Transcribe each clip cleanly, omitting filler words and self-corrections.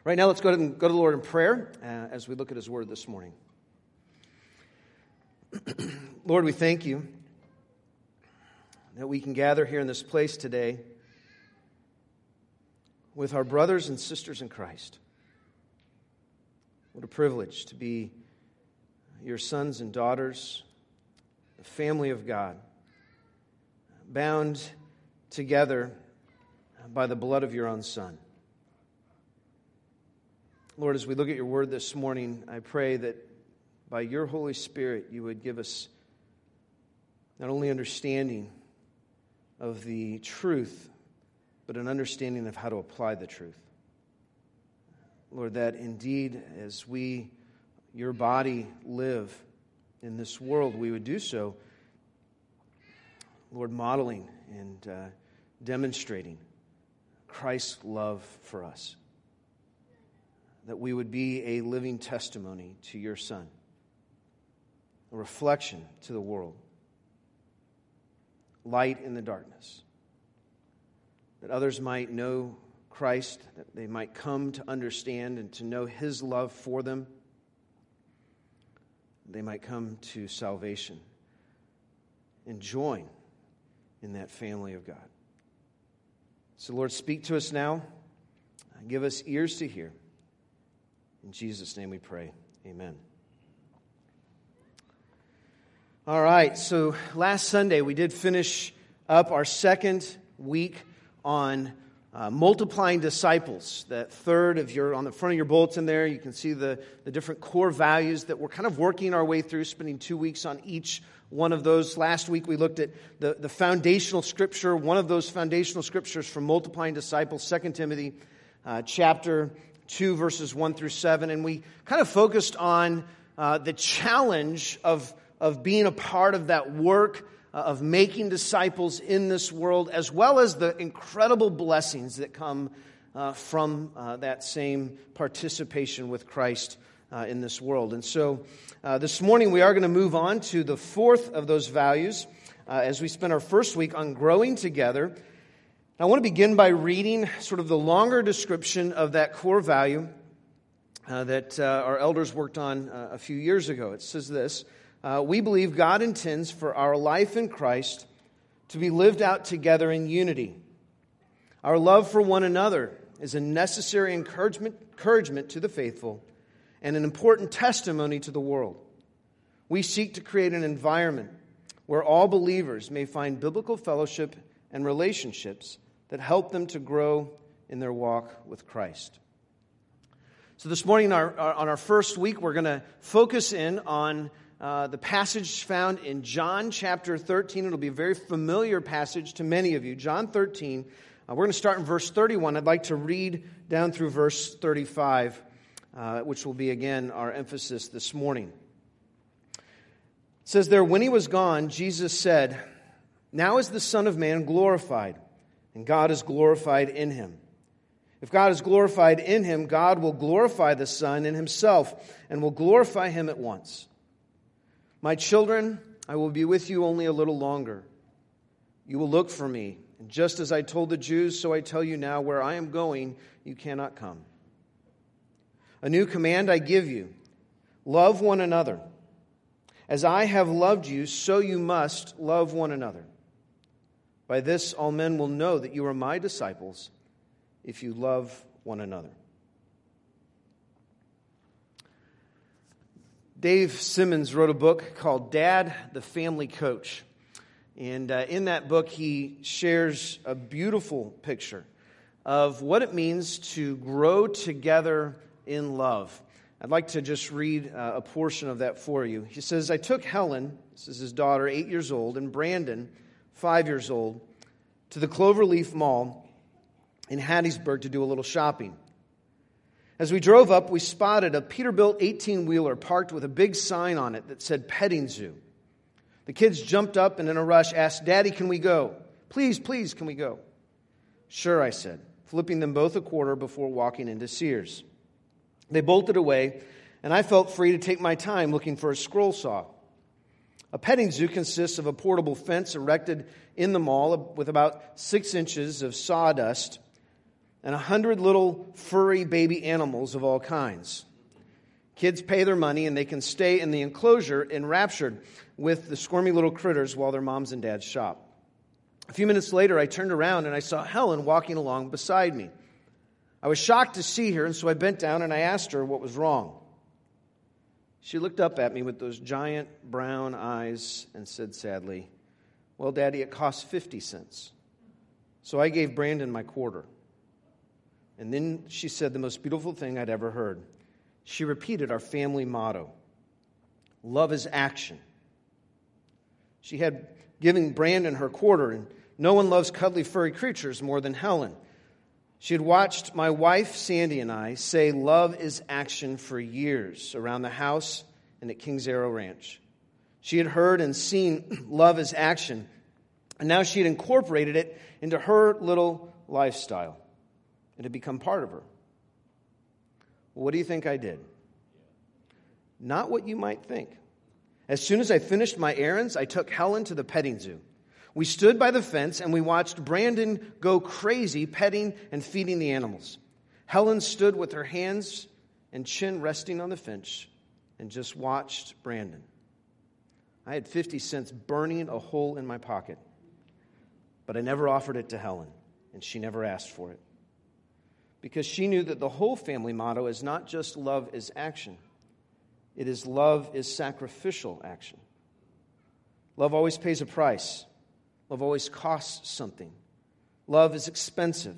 Right now, let's go to the Lord in prayer as we look at His Word this morning. Lord, we thank You that we can gather here in this place today with our brothers and sisters in Christ. What a privilege to be Your sons and daughters, the family of God, bound together by the blood of Your own Son. Lord, as we look at Your Word this morning, I pray that by Your Holy Spirit You would give us not only understanding of the truth, but an understanding of how to apply the truth. Lord, that indeed as we, Your body, live in this world, we would do so, Lord, modeling and demonstrating Christ's love for us. That we would be a living testimony to Your Son, a reflection to the world, light in the darkness, that others might know Christ, that they might come to understand and to know His love for them. They might come to salvation and join in that family of God. So, Lord, speak to us now. Give us ears to hear. In Jesus' name we pray. Amen. All right, so last Sunday we did finish up our second week on multiplying disciples. That third of on the front of your bulletin there, you can see the different core values that we're kind of working our way through, spending 2 weeks on each one of those. Last week we looked at the foundational scripture, one of those foundational scriptures for multiplying disciples, 2 Timothy chapter 2, verses 1 through 7. And we kind of focused on the challenge of being a part of that work of making disciples in this world, as well as the incredible blessings that come from that same participation with Christ in this world. And so this morning we are going to move on to the fourth of those values as we spend our first week on growing together. I want to begin by reading sort of the longer description of that core value that our elders worked on a few years ago. It says this: we believe God intends for our life in Christ to be lived out together in unity. Our love for one another is a necessary encouragement to the faithful and an important testimony to the world. We seek to create an environment where all believers may find biblical fellowship and relationships that help them to grow in their walk with Christ. So this morning on our first week, we're going to focus in on the passage found in John chapter 13. It'll be a very familiar passage to many of you. John 13. We're going to start in verse 31. I'd like to read down through verse 35, which will be, again, our emphasis this morning. It says there, when He was gone, Jesus said, "Now is the Son of Man glorified, and God is glorified in Him. If God is glorified in Him, God will glorify the Son in Himself, and will glorify Him at once. My children, I will be with you only a little longer. You will look for me, and just as I told the Jews, so I tell you now, where I am going, you cannot come. A new command I give you, love one another. As I have loved you, so you must love one another. By this all men will know that you are my disciples, if you love one another." Dave Simmons wrote a book called Dad, the Family Coach. And in that book, he shares a beautiful picture of what it means to grow together in love. I'd like to just read a portion of that for you. He says, "I took Helen," this is his daughter, 8 years old, and Brandon, 5 years old, to the Cloverleaf Mall in Hattiesburg to do a little shopping. As we drove up, we spotted a Peterbilt 18-wheeler parked with a big sign on it that said petting zoo. The kids jumped up and in a rush asked, "Daddy, can we go? Please, please, can we go?" "Sure," I said, flipping them both a quarter before walking into Sears. They bolted away, and I felt free to take my time looking for a scroll saw. A petting zoo consists of a portable fence erected in the mall with about 6 inches of sawdust and 100 little furry baby animals of all kinds. Kids pay their money and they can stay in the enclosure enraptured with the squirmy little critters while their moms and dads shop. A few minutes later, I turned around and I saw Helen walking along beside me. I was shocked to see her, and so I bent down and I asked her what was wrong. She looked up at me with those giant brown eyes and said sadly, "Well, Daddy, it costs 50 cents. So I gave Brandon my quarter." And then she said the most beautiful thing I'd ever heard. She repeated our family motto, "Love is action." She had given Brandon her quarter, and no one loves cuddly furry creatures more than Helen. She had watched my wife, Sandy, and I say love is action for years around the house and at Kings Arrow Ranch. She had heard and seen love is action, and now she had incorporated it into her little lifestyle. It had become part of her. Well, what do you think I did? Not what you might think. As soon as I finished my errands, I took Helen to the petting zoo. We stood by the fence and we watched Brandon go crazy petting and feeding the animals. Helen stood with her hands and chin resting on the fence and just watched Brandon. I had 50 cents burning a hole in my pocket, but I never offered it to Helen, and she never asked for it. Because she knew that the whole family motto is not just love is action. It is love is sacrificial action. Love always pays a price. Love always costs something. Love is expensive.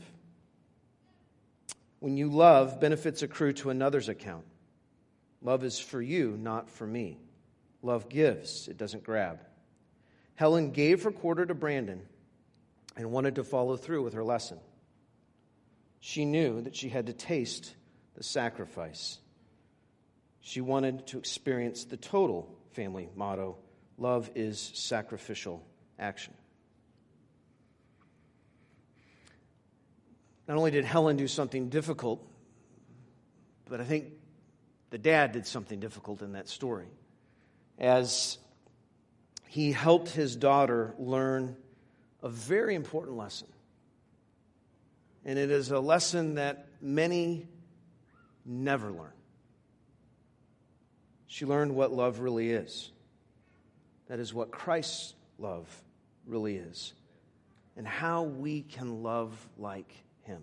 When you love, benefits accrue to another's account. Love is for you, not for me. Love gives, it doesn't grab. Helen gave her quarter to Brandon and wanted to follow through with her lesson. She knew that she had to taste the sacrifice. She wanted to experience the total family motto, love is sacrificial action. Not only did Helen do something difficult, but I think the dad did something difficult in that story, as he helped his daughter learn a very important lesson. And it is a lesson that many never learn. She learned what love really is. That is what Christ's love really is. And how we can love like Him.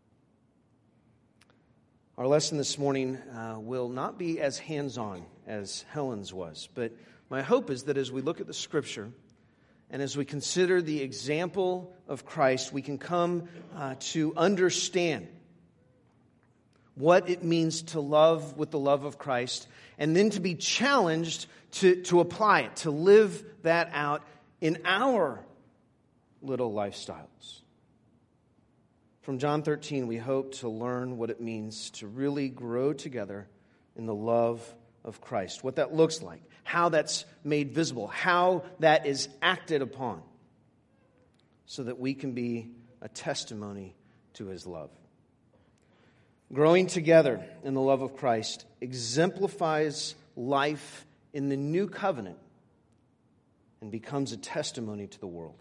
Our lesson this morning will not be as hands-on as Helen's was, but my hope is that as we look at the Scripture and as we consider the example of Christ, we can come to understand what it means to love with the love of Christ, and then to be challenged to apply it, to live that out in our little lifestyles. From John 13, we hope to learn what it means to really grow together in the love of Christ, what that looks like, how that's made visible, how that is acted upon, so that we can be a testimony to His love. Growing together in the love of Christ exemplifies life in the new covenant and becomes a testimony to the world.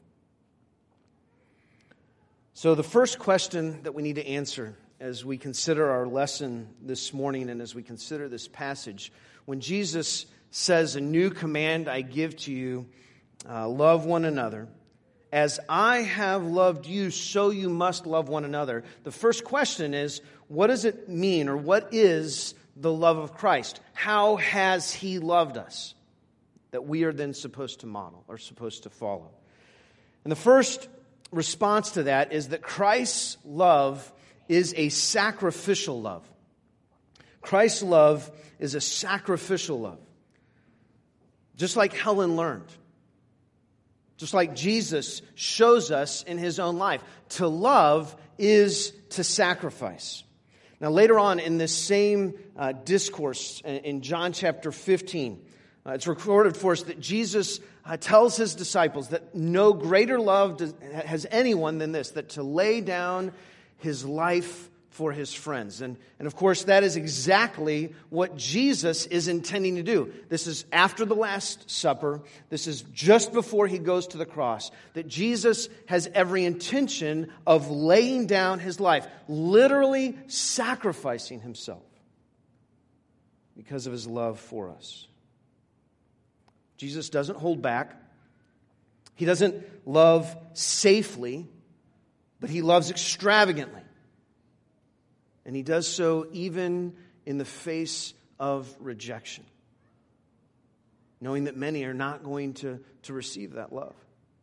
So the first question that we need to answer as we consider our lesson this morning and as we consider this passage, when Jesus says, "A new command I give to you, love one another. As I have loved you, so you must love one another." The first question is, what does it mean, or what is the love of Christ? How has He loved us that we are then supposed to model or supposed to follow? And the first response to that is that Christ's love is a sacrificial love. Christ's love is a sacrificial love. Just like Helen learned. Just like Jesus shows us in His own life. To love is to sacrifice. Now later on in this same discourse in John chapter 15, it's recorded for us that Jesus tells His disciples that no greater love has anyone than this, that to lay down His life for his friends. And of course, that is exactly what Jesus is intending to do. This is after the Last Supper. This is just before he goes to the cross. That Jesus has every intention of laying down his life, literally sacrificing himself because of his love for us. Jesus doesn't hold back. He doesn't love safely, but he loves extravagantly. And he does so even in the face of rejection, knowing that many are not going to receive that love.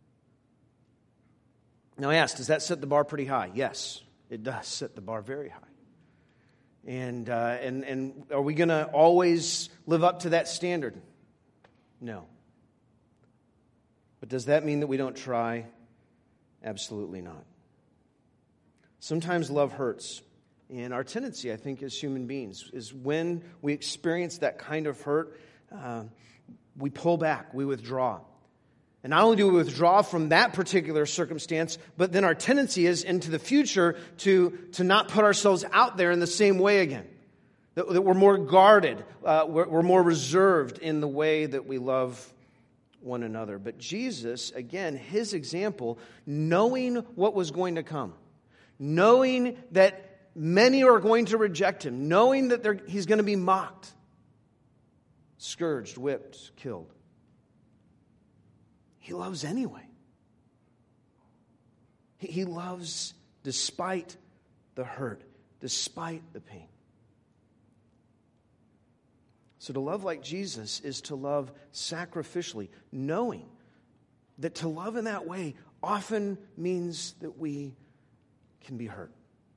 Now I ask, does that set the bar pretty high? Yes, it does set the bar very high. And are we going to always live up to that standard? No. But does that mean that we don't try? Absolutely not. Sometimes love hurts. And our tendency, I think, as human beings, is when we experience that kind of hurt, we pull back, we withdraw. And not only do we withdraw from that particular circumstance, but then our tendency is into the future to not put ourselves out there in the same way again. That we're more guarded, we're more reserved in the way that we love one another. But Jesus, again, his example, knowing what was going to come, knowing that many are going to reject him, knowing that he's going to be mocked, scourged, whipped, killed. He loves anyway. He loves despite the hurt, despite the pain. So to love like Jesus is to love sacrificially, knowing that to love in that way often means that we can be hurt.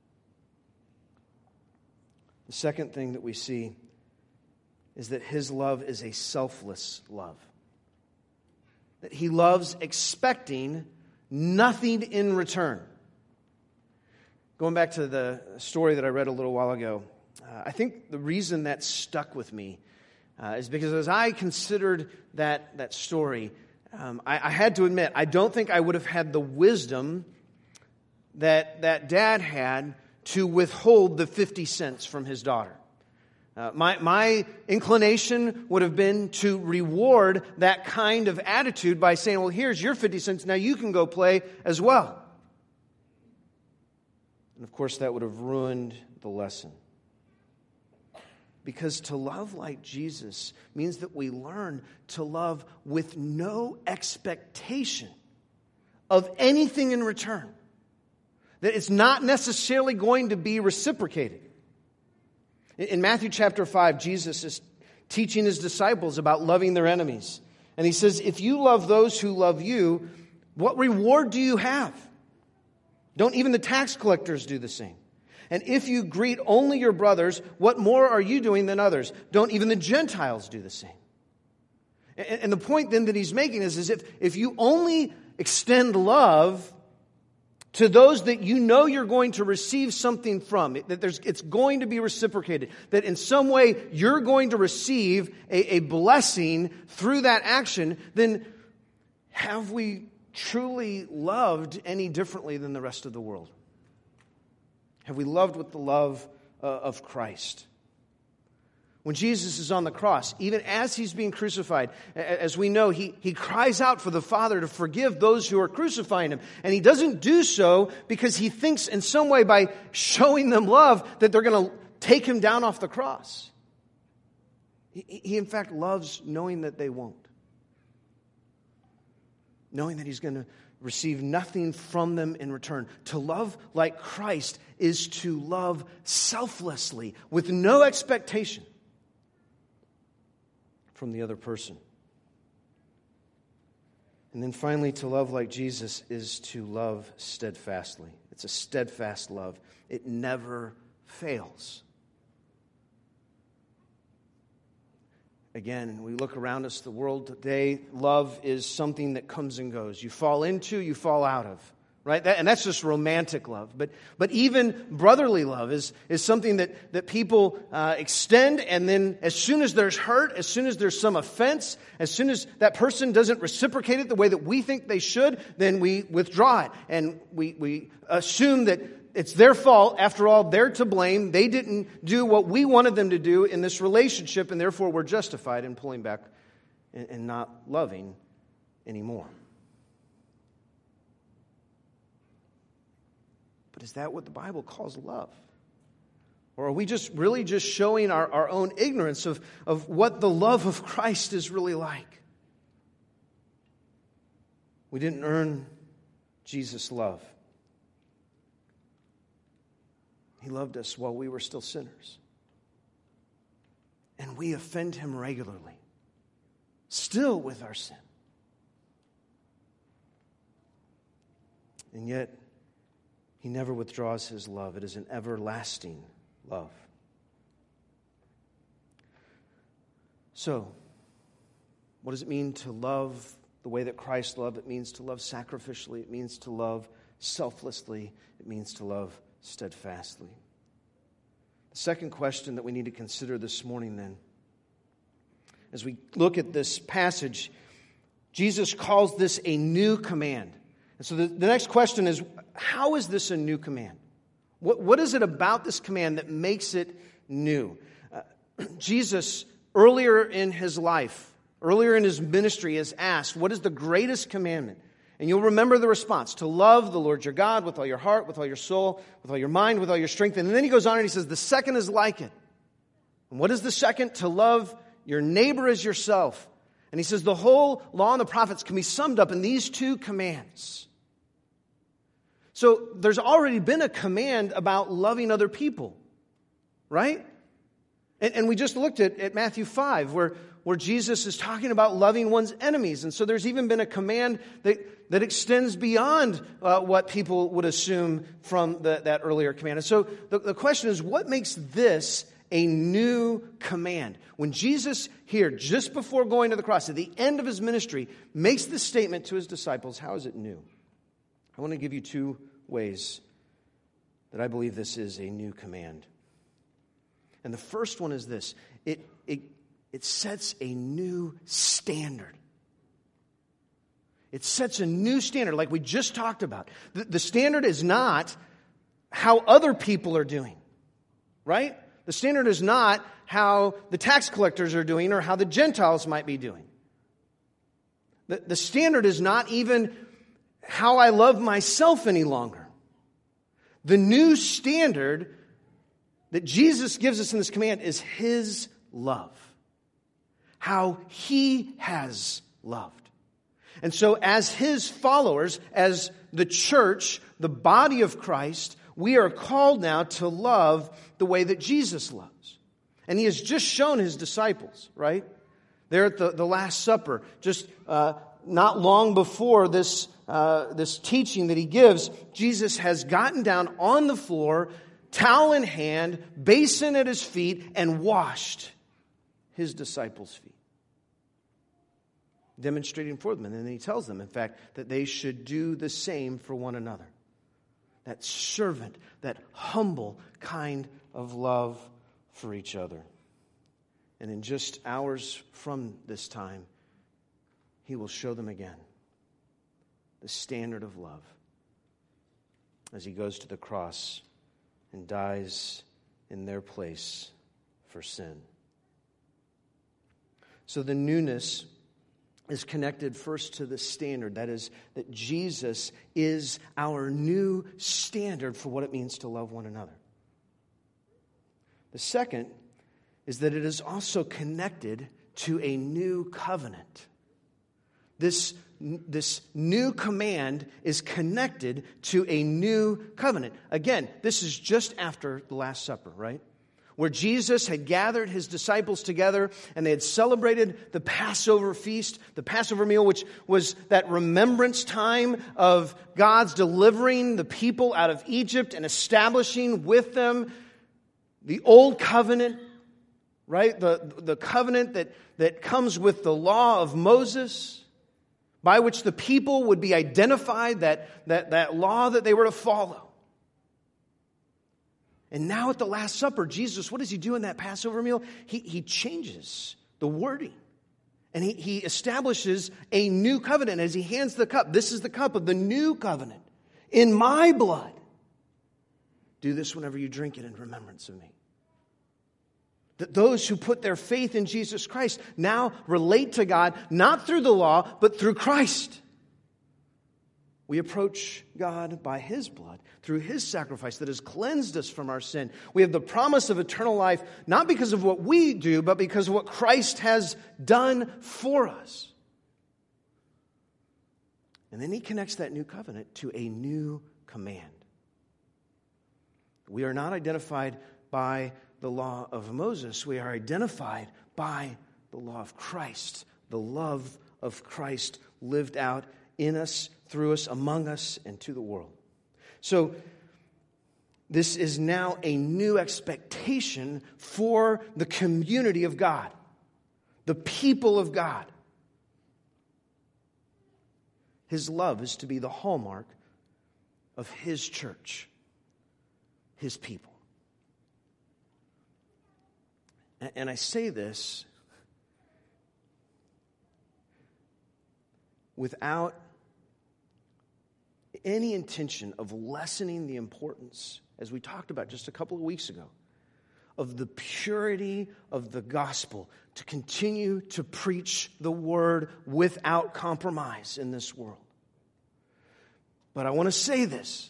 The second thing that we see is that his love is a selfless love. That he loves expecting nothing in return. Going back to the story that I read a little while ago, I think the reason that stuck with me is because as I considered that story, I had to admit, I don't think I would have had the wisdom that dad had to withhold the 50 cents from his daughter. My inclination would have been to reward that kind of attitude by saying, well, here's your 50 cents, now you can go play as well. And of course, that would have ruined the lesson. Because to love like Jesus means that we learn to love with no expectation of anything in return. That it's not necessarily going to be reciprocated. In Matthew chapter 5, Jesus is teaching his disciples about loving their enemies. And he says, if you love those who love you, what reward do you have? Don't even the tax collectors do the same? And if you greet only your brothers, what more are you doing than others? Don't even the Gentiles do the same? And the point then that he's making is if you only extend love to those that you know you're going to receive something from, that it's going to be reciprocated, that in some way you're going to receive a blessing through that action, then have we truly loved any differently than the rest of the world? Have we loved with the love of Christ? When Jesus is on the cross, even as he's being crucified, as we know, he cries out for the Father to forgive those who are crucifying him. And he doesn't do so because he thinks in some way by showing them love that they're going to take him down off the cross. He in fact loves knowing that they won't. Knowing that he's going to receive nothing from them in return. To love like Christ is to love selflessly, with no expectation from the other person. And then finally, to love like Jesus is to love steadfastly. It's a steadfast love. It never fails. Again, we look around us, the world today, love is something that comes and goes. You fall into, you fall out of, right? And that's just romantic love. But even brotherly love is something that people extend, and then as soon as there's hurt, as soon as there's some offense, as soon as that person doesn't reciprocate it the way that we think they should, then we withdraw it. And we assume that it's their fault. After all, they're to blame. They didn't do what we wanted them to do in this relationship, and therefore we're justified in pulling back and not loving anymore. But is that what the Bible calls love? Or are we really just showing our own ignorance of what the love of Christ is really like? We didn't earn Jesus' love. He loved us while we were still sinners. And we offend Him regularly, still with our sin. And yet, He never withdraws His love. It is an everlasting love. So, what does it mean to love the way that Christ loved? It means to love sacrificially. It means to love selflessly. It means to love steadfastly. The second question that we need to consider this morning then, as we look at this passage, Jesus calls this a new command. And so the next question is, how is this a new command? What is it about this command that makes it new? Jesus, earlier in His life, earlier in His ministry, is asked, what is the greatest commandment? And you'll remember the response, to love the Lord your God with all your heart, with all your soul, with all your mind, with all your strength. And then He goes on and He says, the second is like it. And what is the second? To love your neighbor as yourself. And He says the whole law and the prophets can be summed up in these two commands. So there's already been a command about loving other people, right? And we just looked at Matthew 5, where Jesus is talking about loving one's enemies. And so there's even been a command that extends beyond what people would assume from that earlier command. And so the question is, what makes this a new command? When Jesus here, just before going to the cross, at the end of His ministry, makes this statement to His disciples, how is it new? I want to give you two ways that I believe this is a new command. And the first one is this. It sets a new standard. It sets a new standard, like we just talked about. The standard is not how other people are doing, right? The standard is not how the tax collectors are doing or how the Gentiles might be doing. The standard is not even how I love myself any longer. The new standard that Jesus gives us in this command is His love. How He has loved. And so as His followers, as the church, the body of Christ, we are called now to love the way that Jesus loves. And He has just shown His disciples, right? There at the Last Supper, just not long before this teaching that He gives, Jesus has gotten down on the floor, towel in hand, basin at His feet, and washed His disciples' feet, demonstrating for them. And then He tells them, in fact, that they should do the same for one another. That servant, that humble kind of love for each other. And in just hours from this time, He will show them again the standard of love as He goes to the cross and dies in their place for sin. So the newness is connected first to the standard. That is, that Jesus is our new standard for what it means to love one another. The second is that it is also connected to a new covenant. This new command is connected to a new covenant. Again, this is just after the Last Supper, right? Where Jesus had gathered His disciples together and they had celebrated the Passover feast, the Passover meal, which was that remembrance time of God's delivering the people out of Egypt and establishing with them the old covenant, right? The covenant that comes with the law of Moses, by which the people would be identified, that law that they were to follow. And now at the Last Supper, Jesus, what does He do in that Passover meal? He changes the wording. And he establishes a new covenant as He hands the cup. This is the cup of the new covenant in my blood. Do this whenever you drink it in remembrance of me. That those who put their faith in Jesus Christ now relate to God, not through the law, but through Christ. We approach God by His blood, through His sacrifice that has cleansed us from our sin. We have the promise of eternal life, not because of what we do, but because of what Christ has done for us. And then He connects that new covenant to a new command. We are not identified by the law of Moses. We are identified by the law of Christ, the love of Christ lived out in us, through us, among us, and to the world. So, this is now a new expectation for the community of God, the people of God. His love is to be the hallmark of His church, His people. And I say this without any intention of lessening the importance, as we talked about just a couple of weeks ago, of the purity of the gospel, to continue to preach the word without compromise in this world. But I want to say this.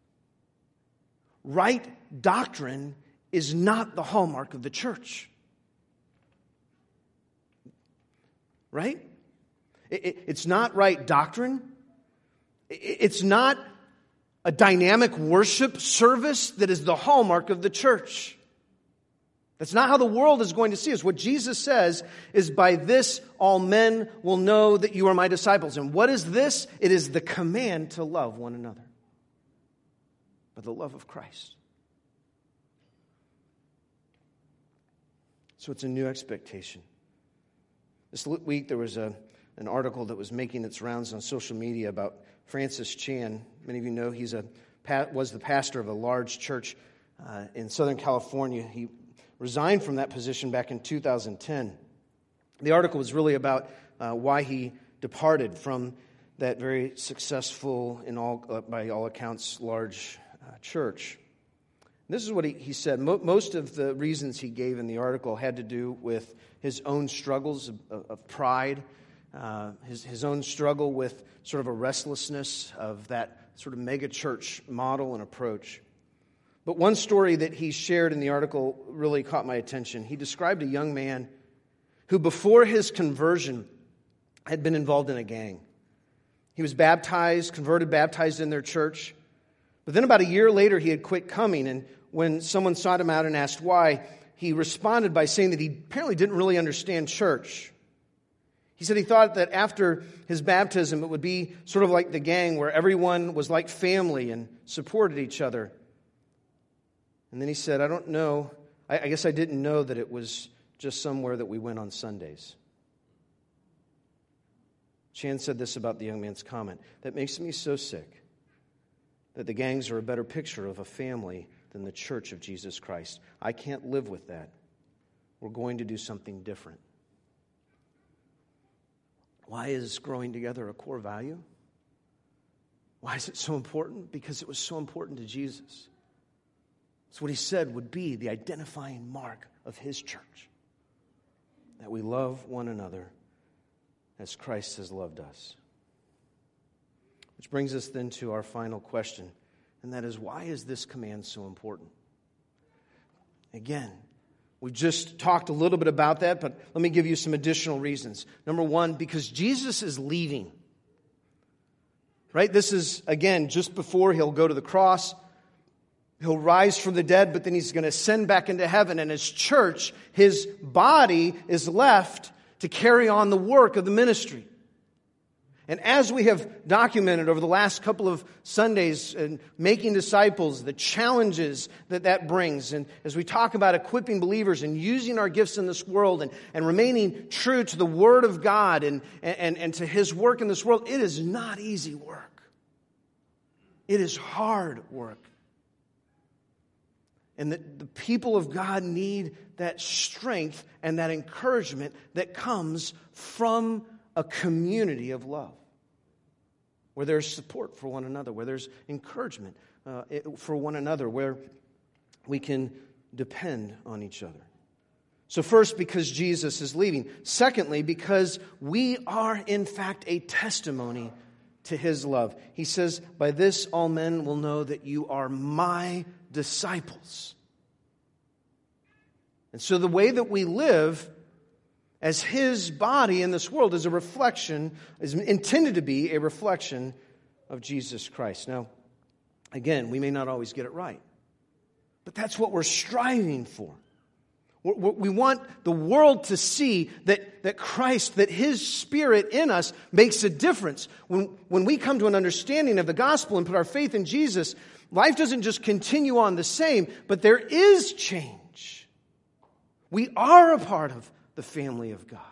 Right doctrine is not the hallmark of the church. Right? It's not right doctrine. It's not a dynamic worship service that is the hallmark of the church. That's not how the world is going to see us. What Jesus says is, by this all men will know that you are my disciples. And what is this? It is the command to love one another. But the love of Christ. So it's a new expectation. This week there was an article that was making its rounds on social media about Francis Chan. Many of you know he was the pastor of a large church in Southern California. He resigned from that position back in 2010. The article was really about why he departed from that very successful, by all accounts, large church. This is what he said. Most of the reasons he gave in the article had to do with his own struggles of pride, his own struggle with sort of a restlessness of that sort of mega church model and approach. But one story that he shared in the article really caught my attention. He described a young man who, before his conversion, had been involved in a gang. He was baptized in their church. But then about a year later, he had quit coming. And when someone sought him out and asked why, he responded by saying that he apparently didn't really understand church. He said he thought that after his baptism, it would be sort of like the gang, where everyone was like family and supported each other. And then he said, I don't know, I guess I didn't know that it was just somewhere that we went on Sundays. Chan said this about the young man's comment: that makes me so sick that the gangs are a better picture of a family than the church of Jesus Christ. I can't live with that. We're going to do something different. Why is growing together a core value? Why is it so important? Because it was so important to Jesus. It's what He said would be the identifying mark of His church. That we love one another as Christ has loved us. Which brings us then to our final question, and that is, why is this command so important? Again, we just talked a little bit about that, but let me give you some additional reasons. Number one, because Jesus is leaving. Right? This is, again, just before He'll go to the cross. He'll rise from the dead, but then He's going to ascend back into heaven. And His church, His body, is left to carry on the work of the ministry. And as we have documented over the last couple of Sundays in making disciples, the challenges that brings, and as we talk about equipping believers and using our gifts in this world and remaining true to the Word of God and to His work in this world, it is not easy work. It is hard work. And the people of God need that strength and that encouragement that comes from a community of love, where there's support for one another, where there's encouragement for one another, where we can depend on each other. So first, because Jesus is leaving. Secondly, because we are in fact a testimony to His love. He says, by this all men will know that you are my disciples. And so the way that we live as His body in this world is intended to be a reflection of Jesus Christ. Now, again, we may not always get it right, but that's what we're striving for. We want the world to see that Christ, that His Spirit in us makes a difference. When we come to an understanding of the gospel and put our faith in Jesus, life doesn't just continue on the same, but there is change. We are a part of the family of God.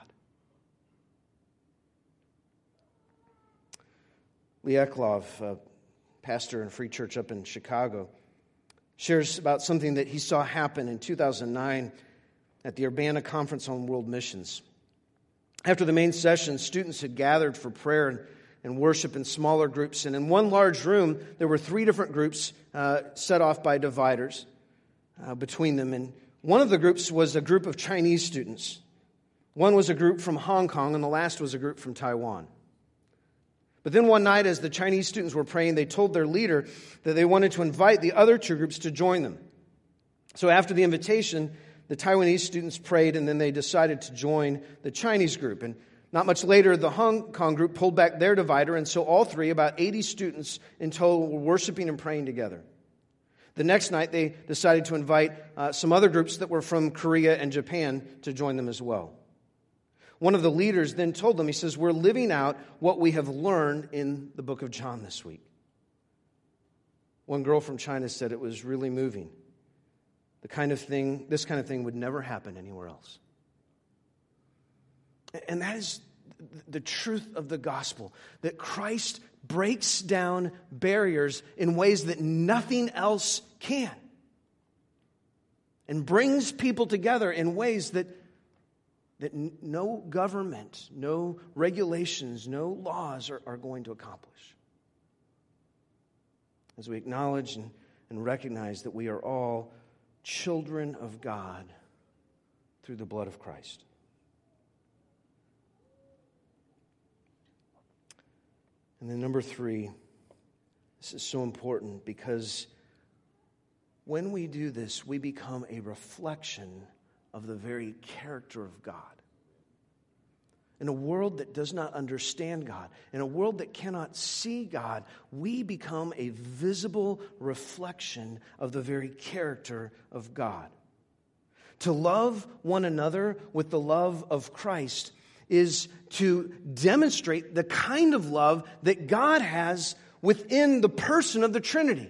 Lee Eklov, a pastor in Free Church up in Chicago, shares about something that he saw happen in 2009 at the Urbana Conference on World Missions. After the main session, students had gathered for prayer and worship in smaller groups. And in one large room, there were 3 different groups set off by dividers between them. And one of the groups was a group of Chinese students. One was a group from Hong Kong, and the last was a group from Taiwan. But then one night, as the Chinese students were praying, they told their leader that they wanted to invite the other 2 groups to join them. So after the invitation, the Taiwanese students prayed, and then they decided to join the Chinese group. And not much later, the Hong Kong group pulled back their divider, and so all 3, about 80 students in total, were worshiping and praying together. The next night, they decided to invite some other groups that were from Korea and Japan to join them as well. One of the leaders then told them, he says, we're living out what we have learned in the book of John this week. One girl from China said it was really moving. This kind of thing would never happen anywhere else. And that is the truth of the gospel, that Christ breaks down barriers in ways that nothing else can, and brings people together in ways that no government, no regulations, no laws are going to accomplish. As we acknowledge and recognize that we are all children of God through the blood of Christ. And then number 3, this is so important because when we do this, we become a reflection of the very character of God. In a world that does not understand God, in a world that cannot see God, we become a visible reflection of the very character of God. To love one another with the love of Christ is to demonstrate the kind of love that God has within the person of the Trinity.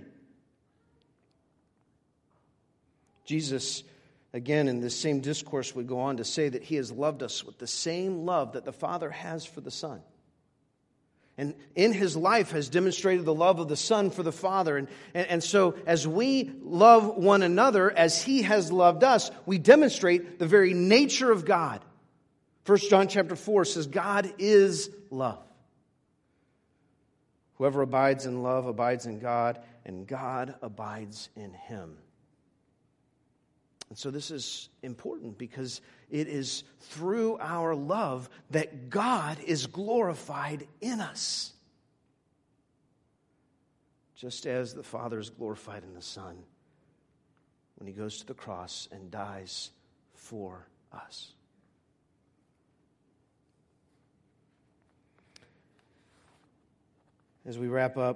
Jesus, again, in this same discourse, would go on to say that He has loved us with the same love that the Father has for the Son. And in His life has demonstrated the love of the Son for the Father. And so as we love one another as He has loved us, we demonstrate the very nature of God. 1 John chapter 4 says, God is love. Whoever abides in love abides in God, and God abides in him. And so this is important because it is through our love that God is glorified in us. Just as the Father is glorified in the Son when He goes to the cross and dies for us. As we wrap up,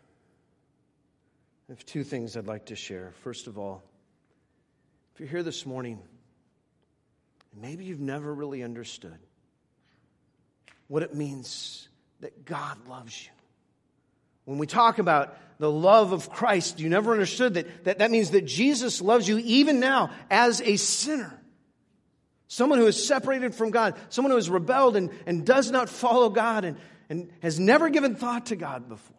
I have 2 things I'd like to share. First of all, if you're here this morning, and maybe you've never really understood what it means that God loves you. When we talk about the love of Christ, you never understood that means that Jesus loves you even now as a sinner. Someone who is separated from God, someone who has rebelled and does not follow God and has never given thought to God before.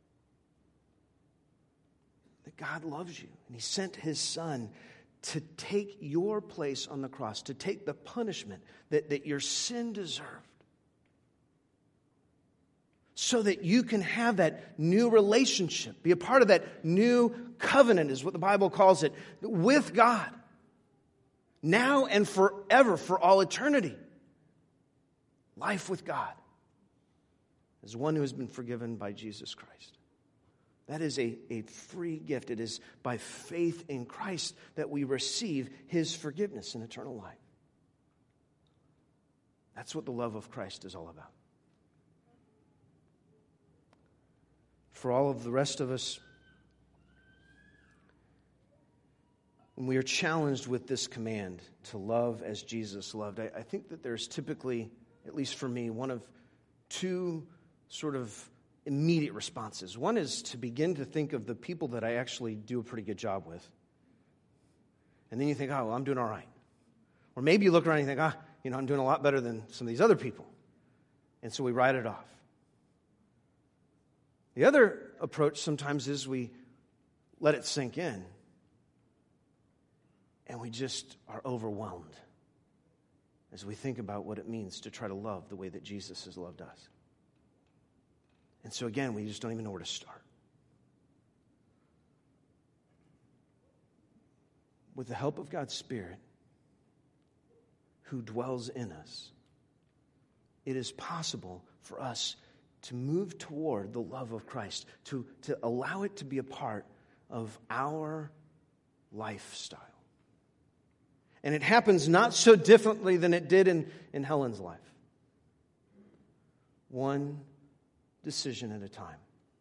That God loves you, and He sent His Son to take your place on the cross, to take the punishment that your sin deserved, so that you can have that new relationship, be a part of that new covenant, is what the Bible calls it, with God, now and forever, for all eternity. Life with God as one who has been forgiven by Jesus Christ. That is a free gift. It is by faith in Christ that we receive His forgiveness and eternal life. That's what the love of Christ is all about. For all of the rest of us, when we are challenged with this command to love as Jesus loved, I think that there's typically, at least for me, one of two sort of immediate responses. One is to begin to think of the people that I actually do a pretty good job with. And then you think, oh, well, I'm doing all right. Or maybe you look around and you think, I'm doing a lot better than some of these other people. And so we write it off. The other approach sometimes is we let it sink in. And we just are overwhelmed as we think about what it means to try to love the way that Jesus has loved us. And so again, we just don't even know where to start. With the help of God's Spirit, who dwells in us, it is possible for us to move toward the love of Christ, to allow it to be a part of our lifestyle. And it happens not so differently than it did in Helen's life. One decision at a time.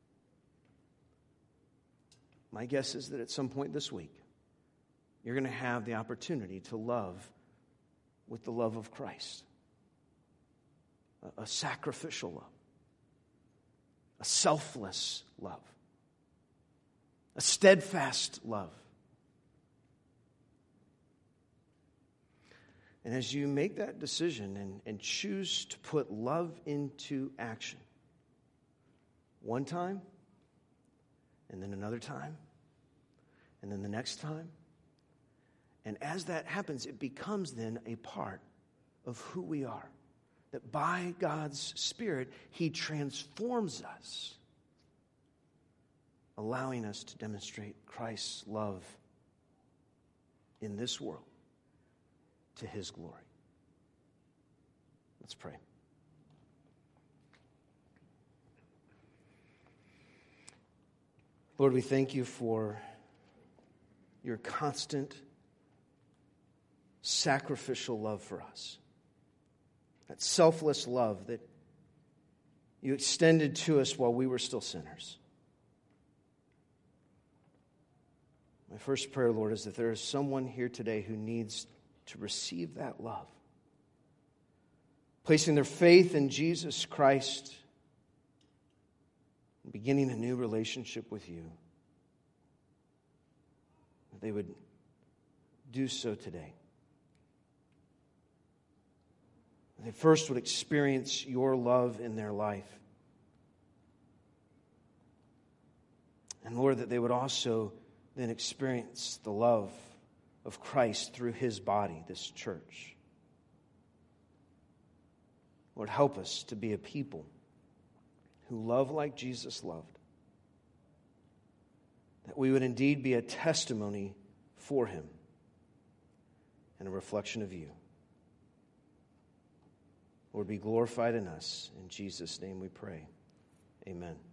My guess is that at some point this week, you're going to have the opportunity to love with the love of Christ. A sacrificial love. A selfless love. A steadfast love. And as you make that decision and choose to put love into action, one time, and then another time, and then the next time, and as that happens, it becomes then a part of who we are. That by God's Spirit, He transforms us, allowing us to demonstrate Christ's love in this world to His glory. Let's pray. Lord, we thank You for Your constant sacrificial love for us. That selfless love that You extended to us while we were still sinners. My first prayer, Lord, is that there is someone here today who needs to receive that love, placing their faith in Jesus Christ, and beginning a new relationship with You. That they would do so today. They first would experience Your love in their life. And Lord, that they would also then experience the love of Christ through His body, this church. Lord, help us to be a people who love like Jesus loved. That we would indeed be a testimony for Him and a reflection of You. Lord, be glorified in us. In Jesus' name we pray. Amen.